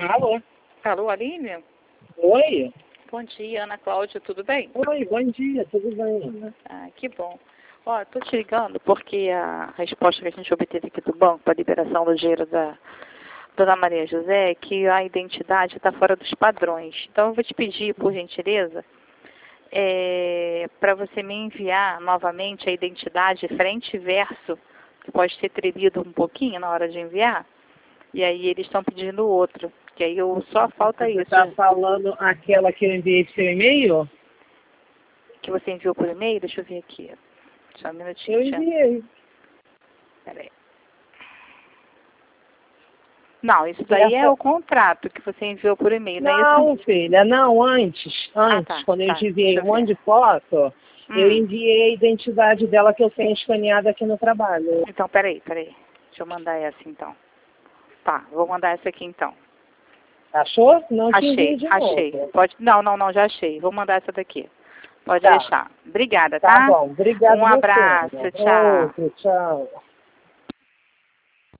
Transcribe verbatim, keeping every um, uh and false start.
Alô? Alô, Aline? Oi? Bom dia, Ana Cláudia, tudo bem? Oi, bom dia, tudo bem? Ah, que bom. Ó, tô te ligando porque a resposta que a gente obteve aqui do banco para a liberação do dinheiro da Dona Maria José é que a identidade está fora dos padrões. Então eu vou te pedir, por gentileza, é, para você me enviar novamente a identidade frente e verso, que pode ter tremido um pouquinho na hora de enviar, e aí eles estão pedindo outro, que aí eu, só falta Você isso. está falando aquela que eu enviei para seu e-mail? Que você enviou por e-mail? Deixa eu ver aqui. Só um minutinho. Eu enviei. Peraí. Não, isso daí Essa... é o contrato que você enviou por e-mail, não, Não, é isso? filha, não, antes, antes, Ah, tá, quando eu tá, enviei deixa um eu ver. monte de foto, Hum. eu enviei a identidade dela que eu tenho escaneada aqui no trabalho. Então, peraí, peraí. Deixa eu mandar essa então. Tá, vou mandar essa aqui então. Achou? Não te envio Achei, de achei. novo. Pode... Não, não, não, já achei. Vou mandar essa daqui. Pode Tá, deixar. Obrigada, tá tá? bom. Obrigado Um você. abraço, tchau. Outro, tchau.